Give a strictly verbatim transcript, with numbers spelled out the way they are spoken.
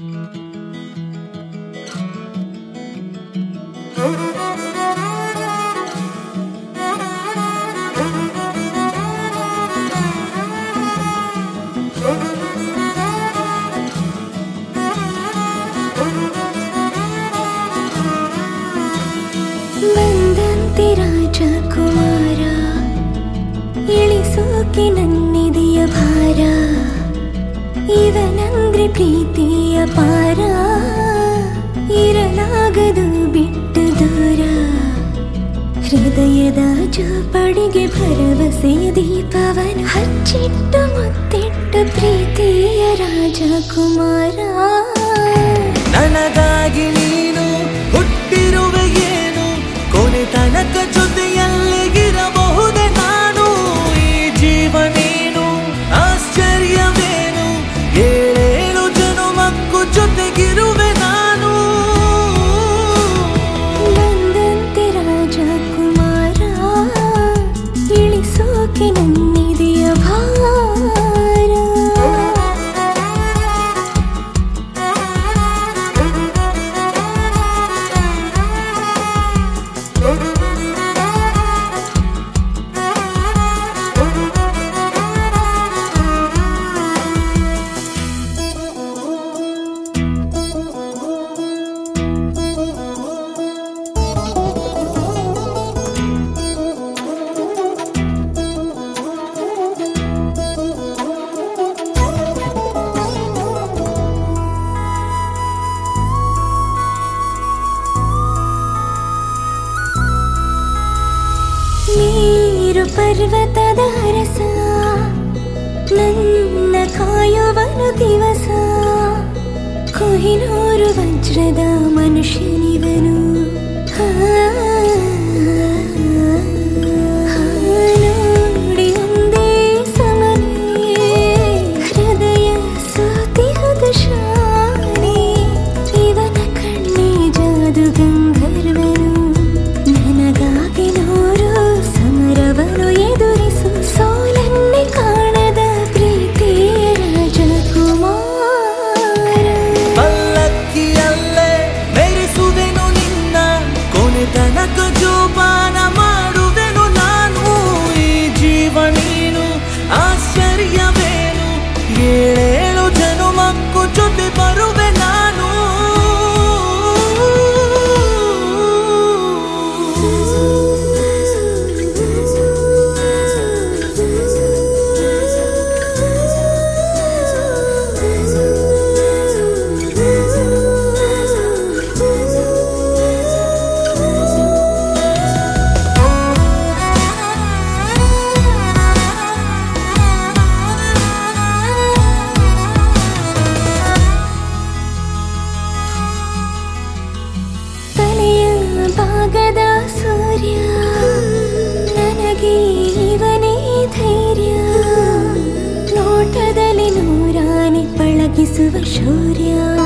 ಬಂದಂತೆ ರಾಜಕುಮಾರ ಇಳಿಸೋಕೆ ನನ್ನಿದೆಯ ಭಾರ ಇವನಂದ್ರೆ ಪ್ರೀತಿಯ ಪಾರ ಇರಲಾಗದು ಬಿಟ್ಟು ದೂರ ಹೃದಯದ ಜೋಪಡಿಗೆ ಭರವಸೆಯ ದೀಪವನು ಹಚ್ಚಿಟ್ಟು ಮುತ್ತಿಟ್ಟು ಪ್ರೀತಿಯ ರಾಜಕುಮಾರ ನನಗಾಗಿ ನೀನು ಹುಟ್ಟಿರುವೆ ಏನು ಕೊನೆ ತನಕ ಜೊತೆಯಲ್ಲಿಗಿರಬಹುದೇ ನಾನು ಈ ಜೀವನೇನು ಆಶ್ಚರ್ಯವೇನು ಏಳೇಳು ಜನುಮಕ್ಕೂ ಜೊತೆಗಿರುವೆ ನಾನು ಬಂದಂತೆ ರಾಜಕುಮಾರ ಇಳಿಸೋಕೆ ನನ್ನಿದೆಯ ಭಾರ ನೀರು ಪರ್ವತದ ರಸ ನನ್ನ ಕಾಯುವನು ದಿವಸ ಕೊಹಿನೂರು ವಜ್ರದ ಮನುಷ್ಯನಿವನು ನೋಡಿ ಒಂದೇ ಸಮನೆ ಹೃದಯ ಸೋತಿಹುದು ಶಾನೆ ಇವನ ಕಣ್ಣೆ ಜಾದು ಗಂಧರ್ವನು ನನಗಾಗಿ ನೂರು ಸಮರವನು ಎದುರಿಸು ಸೋಲನ್ನೇ ಕಾಣದ ಪ್ರೀತಿಯ ರಾಜಕುಮಾರ ಪಲ್ಲಕ್ಕಿಯಲ್ಲೇ ಮೆರೆಸುವೆನು ನಿನ್ನ ಕೊನೆ ತನಕ ಜೋಪಾನ ಮಾಡುವೆನು ನಾನು ಈ ಜೀವನೇನು ಆಶ್ಚರ್ಯವೇನು ಏಳೇಳು ಜನುಮಕ್ಕೂ ಜೊತೆ ಬರುವೆ ನಾನು ಭಾಗದ ಸೂರ್ಯ ನನಗೆ ಇವನೇ ಧೈರ್ಯ ನೋಟದಲ್ಲಿ ನೂರಾನೆ ಪಳಗಿಸುವ ಶೌರ್ಯ